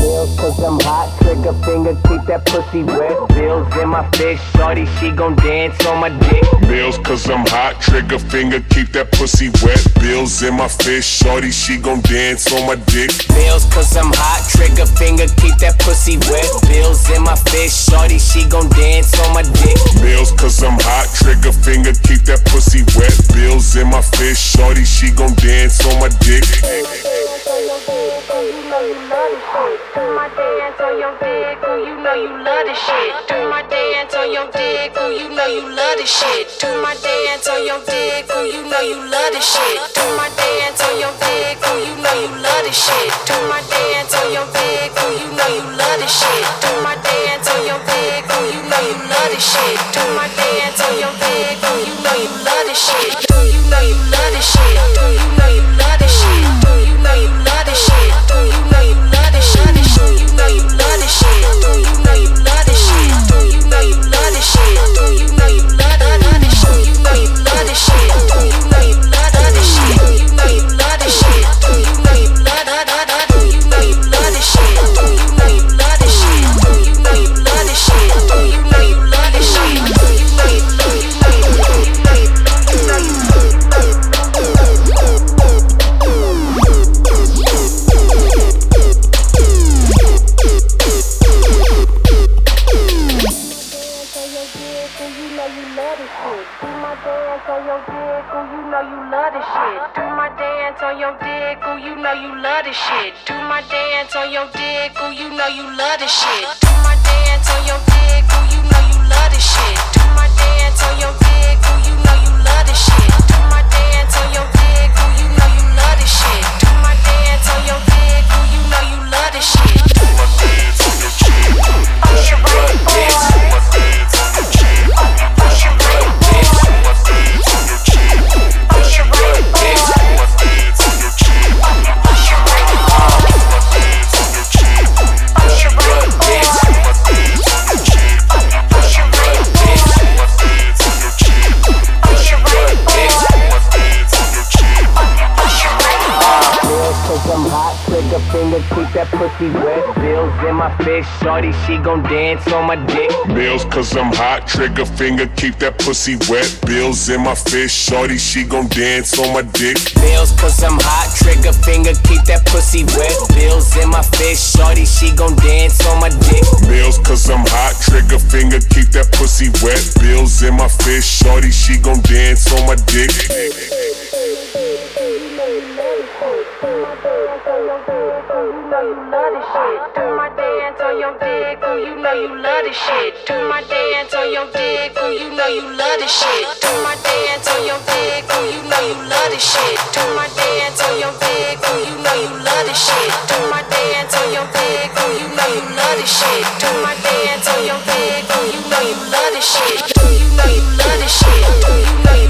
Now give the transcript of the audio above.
Bills cause I'm hot, trigger finger, keep that pussy wet. Bills in my fist, shorty, she gon' dance on my dick. Bills cause I'm hot, trigger finger, keep that pussy wet. Bills in my fist, shorty, she gon' dance on my dick. Bills cause I'm hot, trigger finger, keep that pussy wet. Bills in my fist, shorty, she gon' dance on my dick. Bills cause I'm hot, trigger finger, keep that pussy wet. Bills in my fist, shorty, she gon' dance on my dick. Do my dance on your dick, ooh, you know you love this shit. Do my dance on your dick, ooh, you know you love this shit. Do my dance on your dick, ooh, you know you love this shit. Do my dance on your dick, ooh, you know you love this shit. Do my dance on your dick, ooh, you know you love this shit. Do my dance on your dick, ooh, you know you love this shit. Do my dance on your dick, ooh, you know you love this shit. Do you know you love this shit? Do you know you love this shit? Do you know you love this shit? Do you know you love this shit? Do you know you love this shit? Do you know you love this shit? Do you know you love this shit? Do you know you love this shit? Do you know you love this shit? Do you know you love this shit? Do you know you love this shit? Do you know you love Do you know you love this shit? Do you know you love this shit? Do you know you love this shit? Do you know you love this shit? Do you know you do my dance on your dick, ooh, you know you love this shit. Do my dance on your dick, ooh, you know you love this shit. Do my dance on your dick, ooh, you know you love this shit. Do my dance on your dick, ooh, you know you love this shit. Do my dance on your dick, ooh, you know you love this shit. Do my dance on your dick, ooh, you know you love this shit. Do my dance on your chick, push your right bitch. Do my dance on your chick, push your right bitch. Do my dance on your chick, push your right bitch. Do my dance on your chick, push your right bitch. Do my dance on your chick, push your right bitch. Do my dance on your chick, push your right bitch. Do my dance on your chick, push your right bitch. Do my dance on your chick, push your right bitch. Bills cause I'm hot, trigger finger, keep that pussy wet. Bills in my fist, shorty, she gon' dance on my dick. Bills cause I'm hot, trigger finger, keep that pussy wet. Bills in my fist, shorty, she gon' dance on my dick. Bills cause I'm hot, trigger finger, keep that pussy wet. Bills in my fist, shorty, she gon' dance on my dick. Bills cause I'm hot, trigger finger, keep that pussy wet. Bills in my fist, shorty, she gon' dance on my dick. Do my dance on your dick, ooh, you know you love this shit. Do my dance on your dick, ooh, you know you love this shit. Do my dance on your dick, ooh, you know you love this shit. Do my dance on your dick, ooh, you know you love this shit. Do my dance on your dick, ooh, you know you love this shit. Do my dance on your dick, ooh, you know you love this shit. Do you know you love this shit? Do you know you